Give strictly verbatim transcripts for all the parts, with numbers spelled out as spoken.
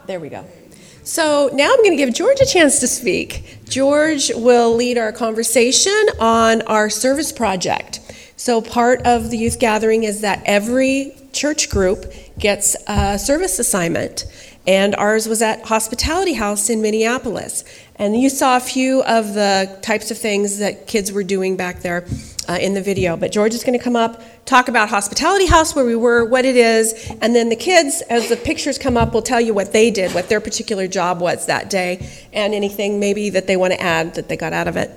there we go. So now I'm going to give George a chance to speak. George will lead our conversation on our service project. So part of the youth gathering is that every church group gets a service assignment, and ours was at Hospitality House in Minneapolis. And you saw a few of the types of things that kids were doing back there uh, in the video. But George is going to come up, talk about Hospitality House, where we were, what it is, and then the kids, as the pictures come up, will tell you what they did, what their particular job was that day, and anything maybe that they want to add that they got out of it.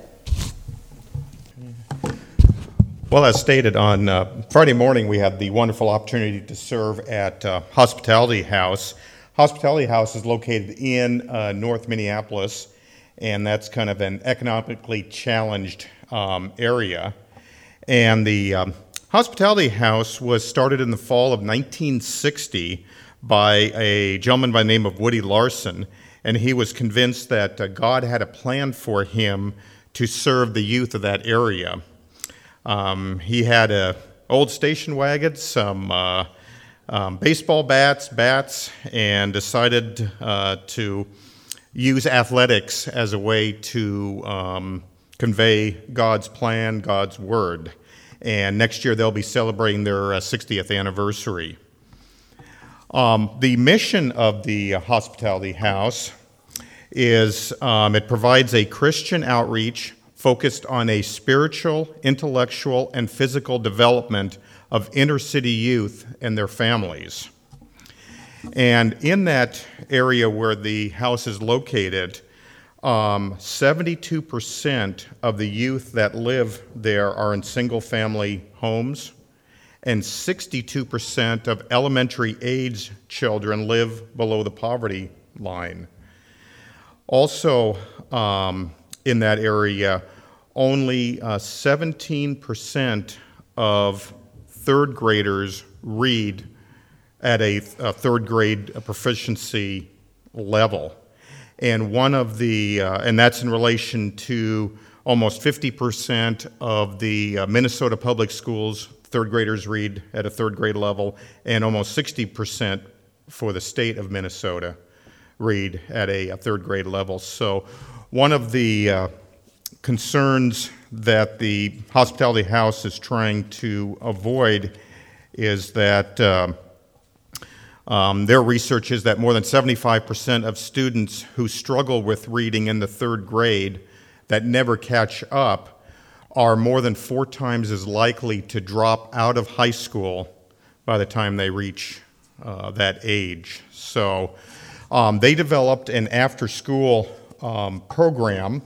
Well, as stated, on uh, Friday morning we had the wonderful opportunity to serve at uh, Hospitality House. Hospitality House is located in uh, North Minneapolis, and that's kind of an economically challenged um, area. And the um, Hospitality House was started in the fall of nineteen sixty by a gentleman by the name of Woody Larson, and he was convinced that uh, God had a plan for him to serve the youth of that area. Um, he had a old station wagon, some uh, um, baseball bats, bats, and decided uh, to use athletics as a way to um, convey God's plan, God's word. And next year they'll be celebrating their uh, sixtieth anniversary. Um, the mission of the uh, Hospitality House is um, it provides a Christian outreach focused on a spiritual, intellectual, and physical development of inner-city youth and their families. And in that area where the house is located, um, seventy-two percent of the youth that live there are in single-family homes, and sixty-two percent of elementary-age children live below the poverty line. Also, um, in that area, only uh, seventeen percent of third graders read at a, a third grade proficiency level. And one of the, uh, and that's in relation to almost fifty percent of the uh, Minnesota public schools, third graders read at a third grade level, and almost sixty percent for the state of Minnesota read at a, a third grade level. So one of the uh, concerns that the Hospitality House is trying to avoid is that uh, um, their research is that more than seventy-five percent of students who struggle with reading in the third grade that never catch up are more than four times as likely to drop out of high school by the time they reach uh, that age. So um, they developed an after-school um, program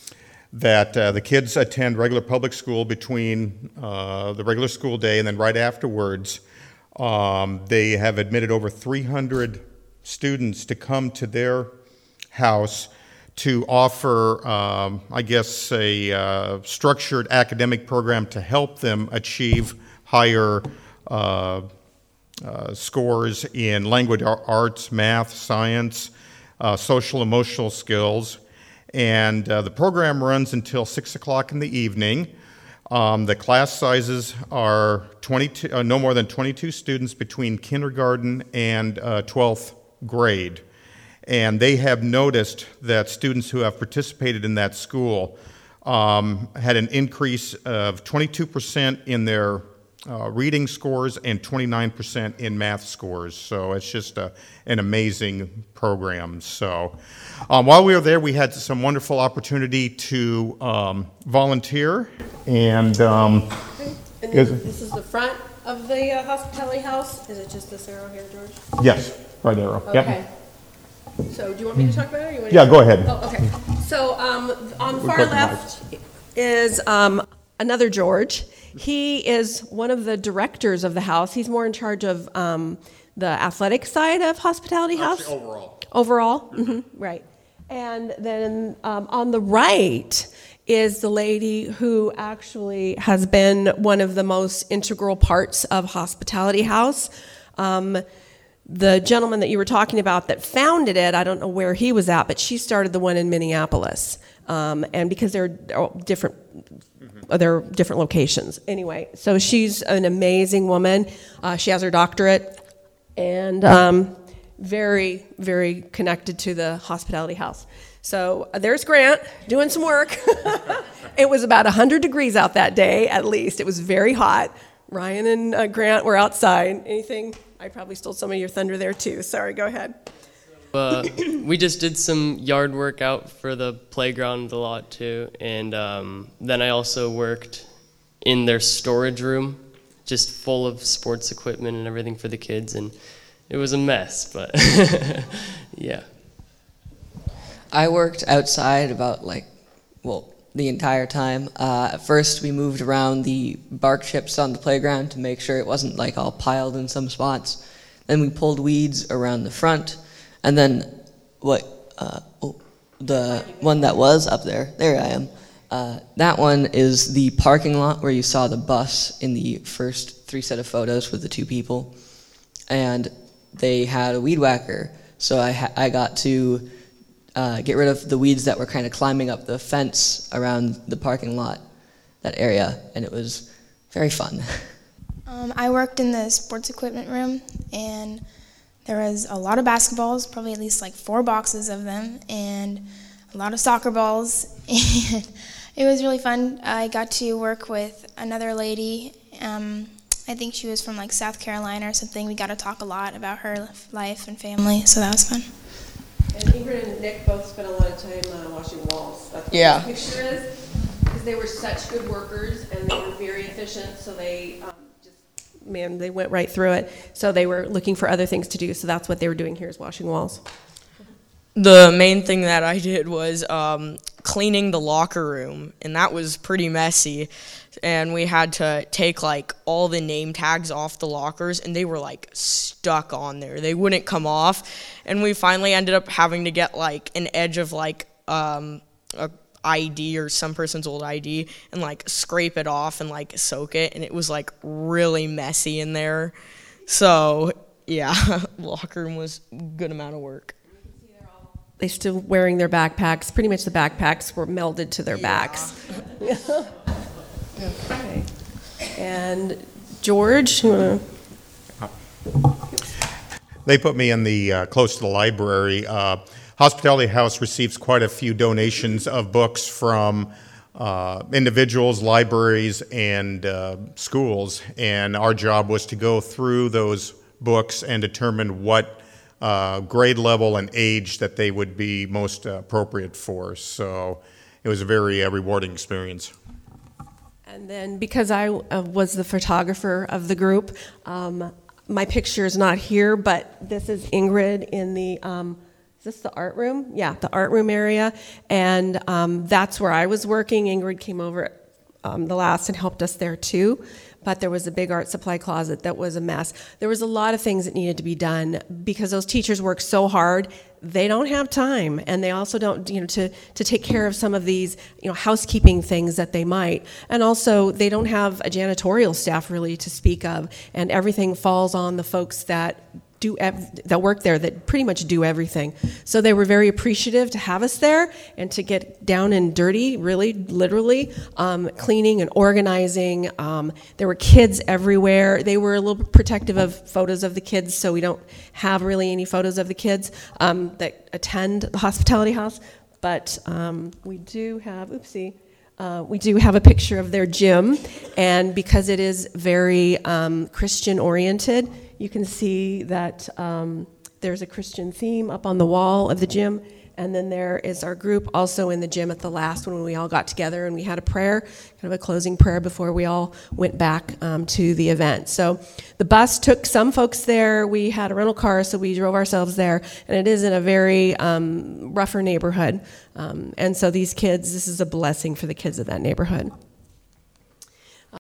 that uh, the kids attend regular public school between uh, the regular school day and then right afterwards. Um, they have admitted over three hundred students to come to their house to offer, um, I guess, a uh, structured academic program to help them achieve higher uh, uh, scores in language arts, math, science, uh, social emotional skills. And uh, the program runs until six o'clock in the evening. Um, the class sizes are twenty-two, uh, no more than twenty-two students between kindergarten and uh, twelfth grade. And they have noticed that students who have participated in that school um, had an increase of twenty-two percent in their uh, reading scores and twenty-nine percent in math scores. So it's just a, an amazing program. So um, while we were there, we had some wonderful opportunity to um, volunteer. And, um, and this, this is the front of the uh, Hospitality House. Is it just this arrow here, George? Yes, right arrow. Okay. Yep. So do you want me to talk about it? Or you want Yeah, to go ahead. Oh, okay. So um, on the far left is um, another George. He is one of the directors of the house. He's more in charge of um, the athletic side of Hospitality House. Actually, overall. Overall, mm-hmm. Right. And then um, on the right is the lady who actually has been one of the most integral parts of Hospitality House. Um, The gentleman that you were talking about that founded it, I don't know where he was at, but she started the one in Minneapolis. Um, and because they're different, mm-hmm. they're different locations. Anyway, so she's an amazing woman. Uh, she has her doctorate. And um, very, very connected to the hospitality house. So uh, there's Grant doing some work. It was about one hundred degrees out that day, at least. It was very hot. Ryan and uh, Grant were outside. Anything? I probably stole some of your thunder there, too. Sorry, go ahead. Uh, we just did some yard work out for the playground a lot, too. And um, then I also worked in their storage room, just full of sports equipment and everything for the kids. And it was a mess, but yeah. I worked outside about like, well, the entire time. Uh, at first, we moved around the bark chips on the playground to make sure it wasn't like all piled in some spots. Then we pulled weeds around the front, and then what? Uh, oh, the one that was up there. There I am. Uh, that one is the parking lot where you saw the bus in the first three set of photos with the two people, and they had a weed whacker, so I ha- I got to. Uh, get rid of the weeds that were kind of climbing up the fence around the parking lot, that area, and it was very fun. Um, I worked in the sports equipment room, and there was a lot of basketballs, probably at least like four boxes of them, and a lot of soccer balls, and it was really fun. I got to work with another lady. Um, I think she was from like South Carolina or something. We got to talk a lot about her life and family, so that was fun. And Ingrid and Nick both spent a lot of time uh, washing walls. That's what Yeah. this picture is, because they were such good workers and they were very efficient. So they um, just, man, they went right through it. So they were looking for other things to do. So that's what they were doing here, is washing walls. The main thing that I did was um, cleaning the locker room, and that was pretty messy. And we had to take like all the name tags off the lockers, and they were like stuck on there. They wouldn't come off, and we finally ended up having to get like an edge of like um, a I D or some person's old I D and like scrape it off and like soak it, and it was like really messy in there. So yeah, locker room was a good amount of work. They still wearing their backpacks. Pretty much the backpacks were melded to their Yeah. backs. Okay. And George, you wanna- They put me in the, uh, close to the library. Uh, Hospitality House receives quite a few donations of books from uh, individuals, libraries, and uh, schools. And our job was to go through those books and determine what uh, grade level and age that they would be most uh, appropriate for. So it was a very uh, rewarding experience. and then because I uh, was the photographer of the group, um, my picture is not here, but this is Ingrid in the, um, is this the art room? Yeah, the art room area. And um, that's where I was working. Ingrid came over um, the last and helped us there too. But there was a big art supply closet that was a mess. There was a lot of things that needed to be done because those teachers work so hard. They don't have time, and they also don't, you know, to, to take care of some of these, you know, housekeeping things that they might. And also, they don't have a janitorial staff really to speak of, and everything falls on the folks that do ev- that work there that pretty much do everything. So they were very appreciative to have us there and to get down and dirty, really, literally, um, cleaning and organizing. Um, there were kids everywhere. They were a little protective of photos of the kids, so we don't have really any photos of the kids um, that attend the hospitality house. But um, we do have, oopsie, Uh, we do have a picture of their gym, and because it is very um, Christian-oriented, you can see that um, there's a Christian theme up on the wall of the gym, and then there is our group also in the gym at the last one when we all got together and we had a prayer, kind of a closing prayer before we all went back um, to the event. So the bus took some folks there. We had a rental car, so we drove ourselves there, and it is in a very um, rougher neighborhood. Um, and so these kids, this is a blessing for the kids of that neighborhood.